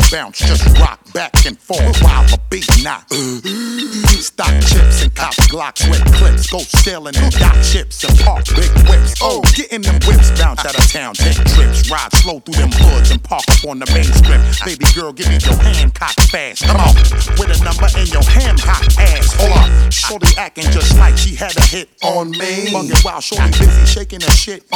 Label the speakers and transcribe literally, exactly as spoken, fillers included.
Speaker 1: bounce, just rock back and forth while the beat knocks. Stock chips and cop Glocks with clips, go sailing and dock chips and park big whips. Oh, getting them whips, bounce out of town, take trips, ride slow through them hoods and park up on the main strip. Baby girl, give me your hand cocked fast. Come on, with a number in your ham hot ass. Hold up, shorty acting just like she had a hit on me. Bugging while shorty busy shaking her shit.